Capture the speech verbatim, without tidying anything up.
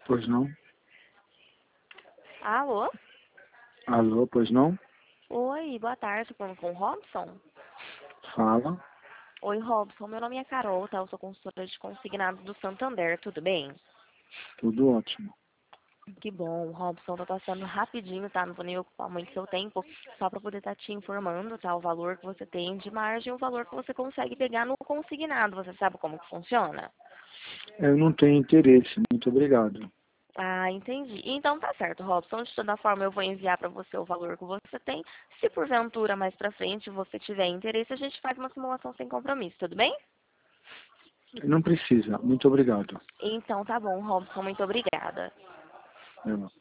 Pois não? Alô? Alô, pois não? Oi, boa tarde, tô falando com o Robson? Fala. Oi, Robson, meu nome é Carol, tá? Eu sou consultora de consignados do Santander, tudo bem? Tudo ótimo. Que bom, Robson, tô passando rapidinho, tá? Não vou nem ocupar muito seu tempo, só pra poder estar te informando, tá? O valor que você tem de margem e o valor que você consegue pegar no consignado. Você sabe como que funciona? Eu não tenho interesse. Muito obrigado. Ah, entendi. Então tá certo, Robson. De toda forma, eu vou enviar para você o valor que você tem. Se porventura mais pra frente você tiver interesse, a gente faz uma simulação sem compromisso, tudo bem? Não precisa. Muito obrigado. Então tá bom, Robson. Muito obrigada. É.